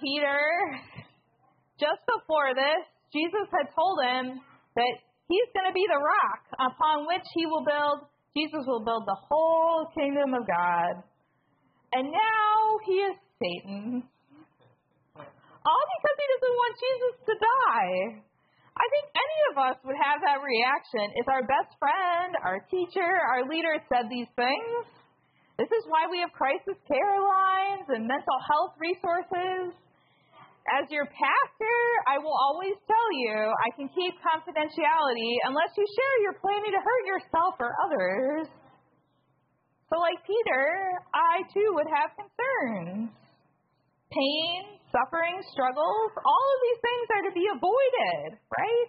Peter, just before this, Jesus had told him that he's going to be the rock upon which Jesus will build the whole kingdom of God. And now he is Satan. All because he doesn't want Jesus to die. I think any of us would have that reaction if our best friend, our teacher, our leader said these things. This is why we have crisis care lines and mental health resources. As your pastor, I will always tell you I can keep confidentiality unless you share you're planning to hurt yourself or others. So like Peter, I too would have concerns. Pain, suffering, struggles, all of these things are to be avoided, right?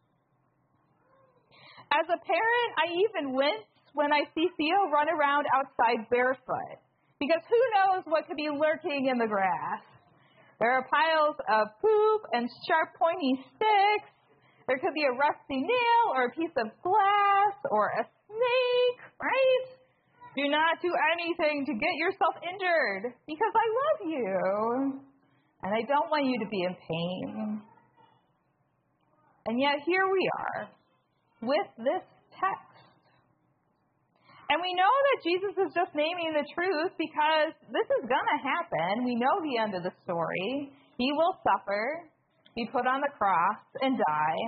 As a parent, I even wince when I see Theo run around outside barefoot, because who knows what could be lurking in the grass. There are piles of poop and sharp, pointy sticks. There could be a rusty nail or a piece of glass or a snake, right? Do not do anything to get yourself injured because I love you and I don't want you to be in pain. And yet here we are with this text. And we know that Jesus is just naming the truth because this is going to happen. We know the end of the story. He will suffer, be put on the cross, and die.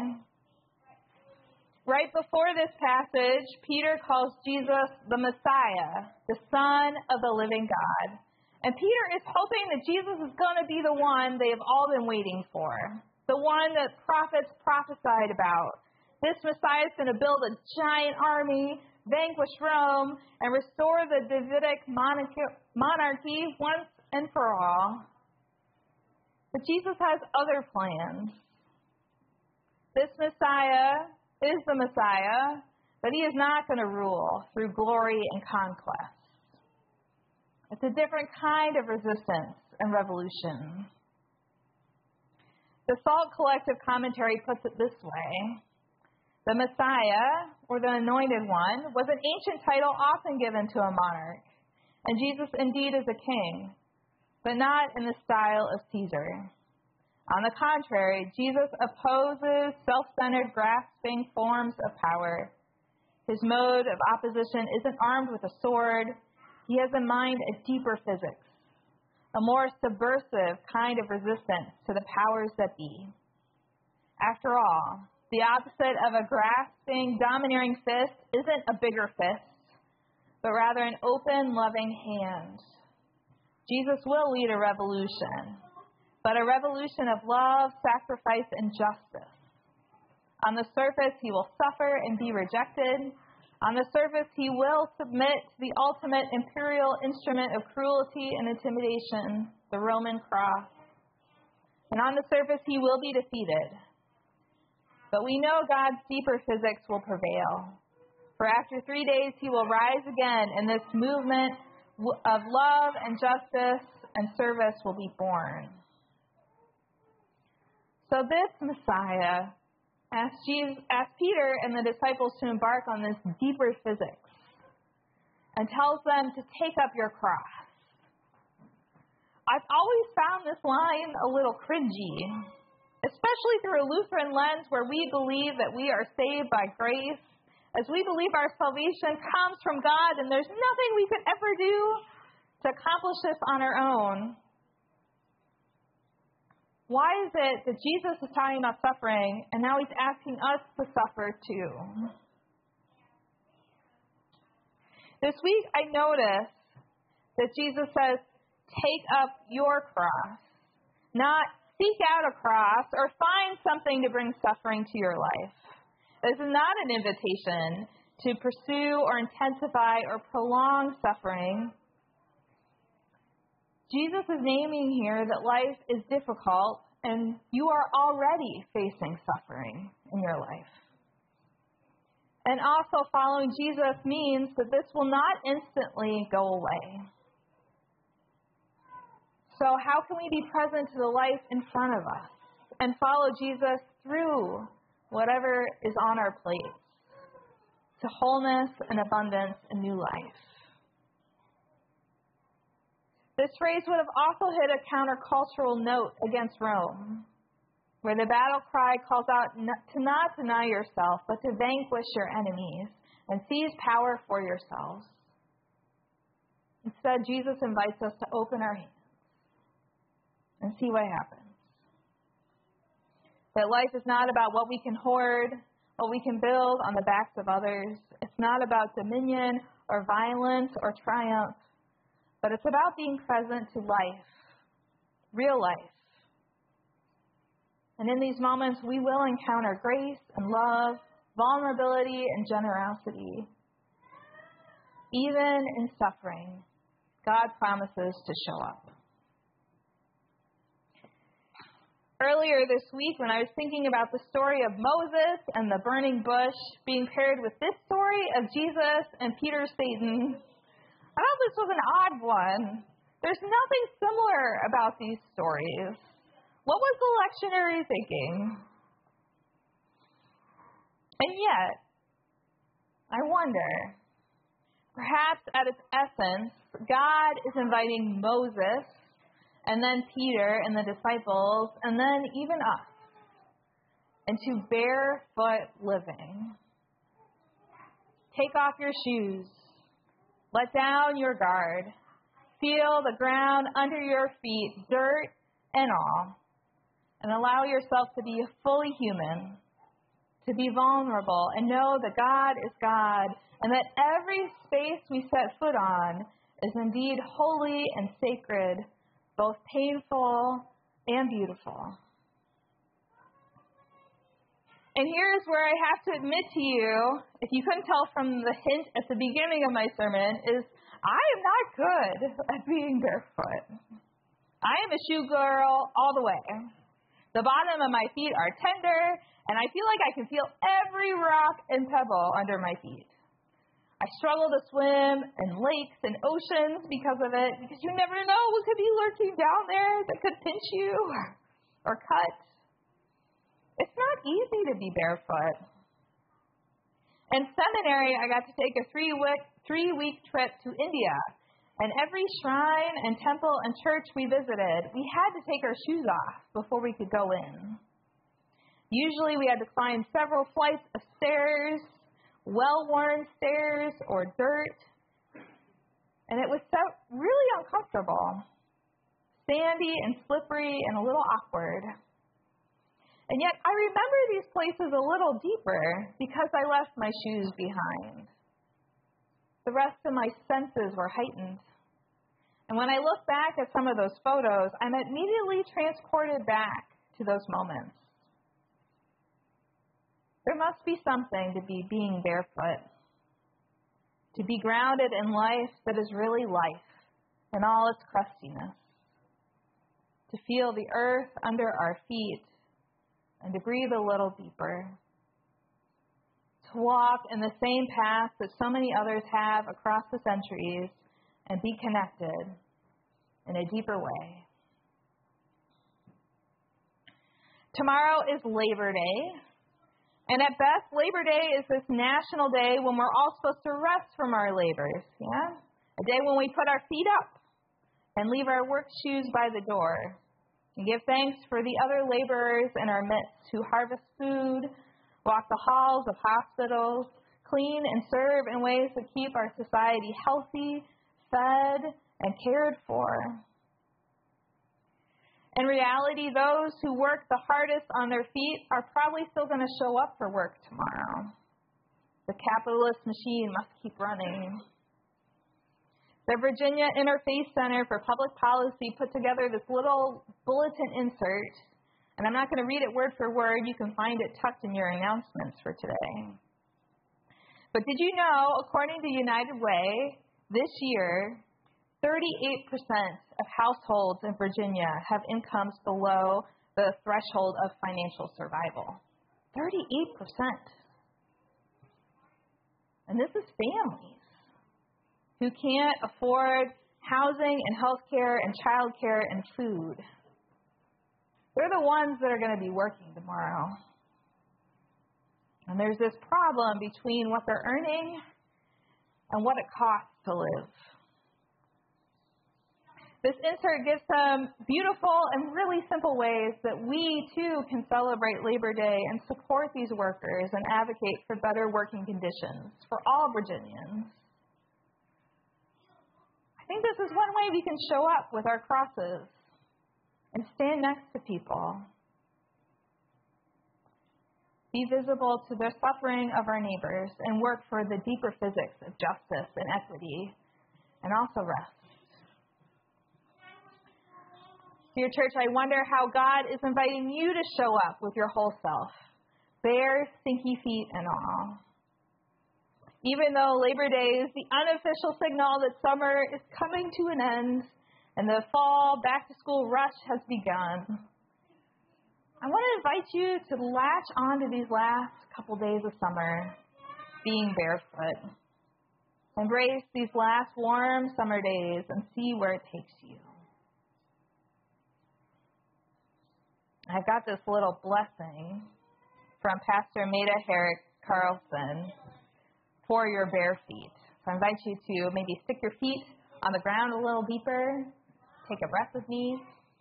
Right before this passage, Peter calls Jesus the Messiah, the Son of the living God. And Peter is hoping that Jesus is going to be the one they have all been waiting for, the one that prophets prophesied about. This Messiah is going to build a giant army, vanquish Rome, and restore the Davidic monarchy once and for all. But Jesus has other plans. This Messiah is the Messiah, but he is not going to rule through glory and conquest. It's a different kind of resistance and revolution. The Salt Collective Commentary puts it this way. The Messiah, or the Anointed One, was an ancient title often given to a monarch. And Jesus indeed is a king, but not in the style of Caesar. On the contrary, Jesus opposes self-centered, grasping forms of power. His mode of opposition isn't armed with a sword. He has in mind a deeper physics, a more subversive kind of resistance to the powers that be. After all, the opposite of a grasping, domineering fist isn't a bigger fist, but rather an open, loving hand. Jesus will lead a revolution, but a revolution of love, sacrifice, and justice. On the surface, he will suffer and be rejected. On the surface, he will submit to the ultimate imperial instrument of cruelty and intimidation, the Roman cross. And on the surface, he will be defeated. But we know God's deeper physics will prevail. For after 3 days, he will rise again, and this movement of love and justice and service will be born. So this Messiah asked Peter and the disciples to embark on this deeper physics and tells them to take up your cross. I've always found this line a little cringy, especially through a Lutheran lens where we believe that we are saved by grace, as we believe our salvation comes from God and there's nothing we could ever do to accomplish this on our own. Why is it that Jesus is talking about suffering and now he's asking us to suffer too? This week I noticed that Jesus says, take up your cross, not seek out a cross or find something to bring suffering to your life. This is not an invitation to pursue or intensify or prolong suffering. Jesus is naming here that life is difficult and you are already facing suffering in your life. And also following Jesus means that this will not instantly go away. So how can we be present to the life in front of us and follow Jesus through whatever is on our plates to wholeness and abundance and new life? This phrase would have also hit a countercultural note against Rome, where the battle cry calls out to not deny yourself, but to vanquish your enemies and seize power for yourselves. Instead, Jesus invites us to open our hands and see what happens. That life is not about what we can hoard, what we can build on the backs of others. It's not about dominion or violence or triumph, but it's about being present to life, real life. And in these moments, we will encounter grace and love, vulnerability and generosity. Even in suffering, God promises to show up. Earlier this week, when I was thinking about the story of Moses and the burning bush being paired with this story of Jesus and Peter Satan, I thought this was an odd one. There's nothing similar about these stories. What was the lectionary thinking? And yet, I wonder, perhaps at its essence, God is inviting Moses and then Peter and the disciples and then even us into barefoot living. Take off your shoes. Let down your guard. Feel the ground under your feet, dirt and all, and allow yourself to be fully human, to be vulnerable, and know that God is God, and that every space we set foot on is indeed holy and sacred, both painful and beautiful. And here's where I have to admit to you, if you couldn't tell from the hint at the beginning of my sermon, is I am not good at being barefoot. I am a shoe girl all the way. The bottom of my feet are tender, and I feel like I can feel every rock and pebble under my feet. I struggle to swim in lakes and oceans because of it, because you never know what could be lurking down there that could pinch you or cut. It's not easy to be barefoot. In seminary, I got to take a three-week trip to India, and every shrine and temple and church we visited, we had to take our shoes off before we could go in. Usually we had to climb several flights of stairs, well-worn stairs or dirt, and it was so really uncomfortable, sandy and slippery and a little awkward. And yet I remember these places a little deeper because I left my shoes behind. The rest of my senses were heightened. And when I look back at some of those photos, I'm immediately transported back to those moments. There must be something to be being barefoot, to be grounded in life that is really life in all its crustiness, to feel the earth under our feet and to breathe a little deeper, to walk in the same path that so many others have across the centuries and be connected in a deeper way. Tomorrow is Labor Day, and at best, Labor Day is this national day when we're all supposed to rest from our labors, yeah? A day when we put our feet up and leave our work shoes by the door and give thanks for the other laborers in our midst who harvest food, walk the halls of hospitals, clean and serve in ways that keep our society healthy, fed, and cared for. In reality, those who work the hardest on their feet are probably still going to show up for work tomorrow. The capitalist machine must keep running. The Virginia Interfaith Center for Public Policy put together this little bulletin insert, and I'm not going to read it word for word. You can find it tucked in your announcements for today. But did you know, according to United Way, this year, 38% of households in Virginia have incomes below the threshold of financial survival. 38%. And this is families who can't afford housing and health care and child care and food. They're the ones that are going to be working tomorrow. And there's this problem between what they're earning and what it costs to live. This insert gives some beautiful and really simple ways that we, too, can celebrate Labor Day and support these workers and advocate for better working conditions for all Virginians. I think this is one way we can show up with our crosses and stand next to people. Be visible to the suffering of our neighbors and work for the deeper physics of justice and equity, and also rest. Dear church, I wonder how God is inviting you to show up with your whole self, bare, stinky feet and all. Even though Labor Day is the unofficial signal that summer is coming to an end and the fall back-to-school rush has begun, I want to invite you to latch on to these last couple days of summer, being barefoot. Embrace these last warm summer days and see where it takes you. I've got this little blessing from Pastor Maida Herrick Carlson for your bare feet. So I invite you to maybe stick your feet on the ground a little deeper. Take a breath with me.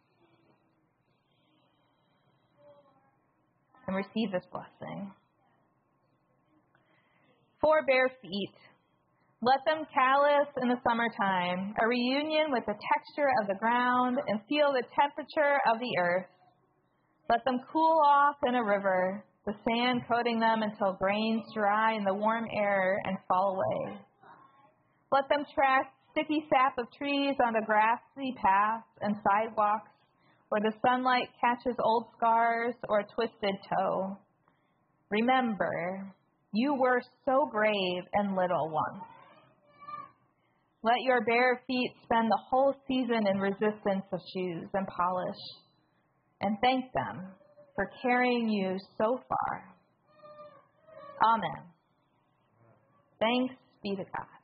And receive this blessing. For bare feet, let them callous in the summertime, a reunion with the texture of the ground and feel the temperature of the earth. Let them cool off in a river, the sand coating them until grains dry in the warm air and fall away. Let them track sticky sap of trees on the grassy paths and sidewalks where the sunlight catches old scars or a twisted toe. Remember, you were so brave and little once. Let your bare feet spend the whole season in resistance of shoes and polish, and thank them for carrying you so far. Amen. Thanks be to God.